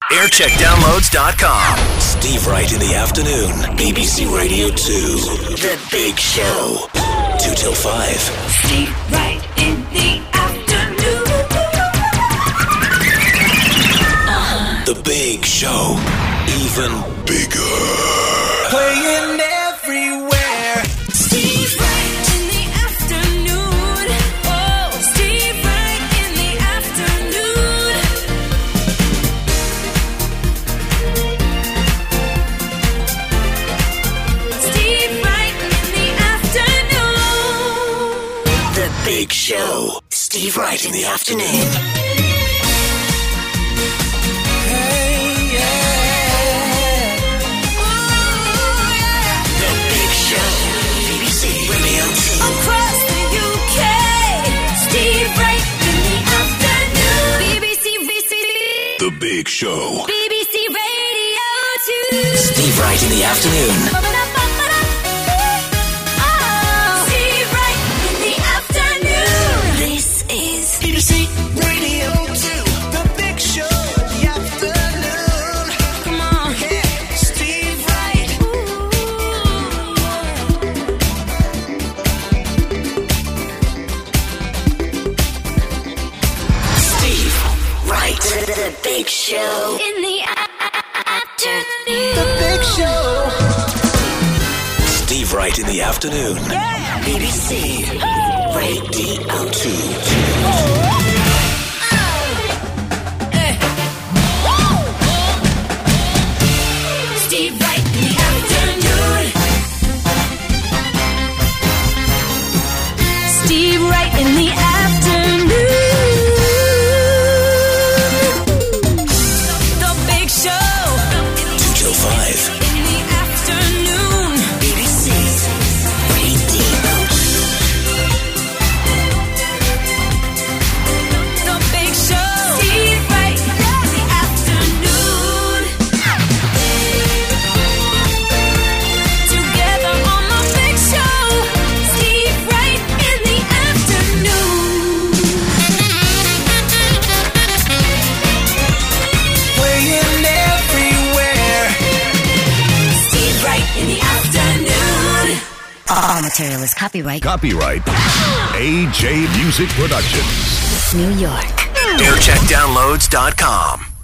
Aircheckdownloads.com. Steve Wright in the afternoon. BBC Radio 2. The Big Show. 2 till 5. Steve Wright in the afternoon. The Big Show. Even bigger. Playing everywhere. Steve Wright in the afternoon. Oh, Steve Wright in the afternoon. Steve Wright in the afternoon. The Big Show. Steve Wright in the afternoon. Across the UK, Steve Wright in the afternoon. BBC, The Big Show. BBC Radio 2. Steve Wright in the afternoon. Steve Wright in the afternoon. This is BBC Radio 2. The Big Show in the afternoon. Come on. Yeah, Steve Wright. Steve Wright. The Big Show. In the afternoon. The Big Show. Steve Wright in the afternoon. BBC Radio 2. Steve Wright in the afternoon. Steve Wright in the afternoon. The Big Show. 2 till 5. In the afternoon. BBC Radio 2. The Big Show. Steve Wright in the afternoon. Together on the Big Show. Steve Wright in the afternoon. Playing everywhere. Steve Wright in the afternoon. All material is copyright Copyright AJ Music Productions. New York. Aircheckdownloads.com.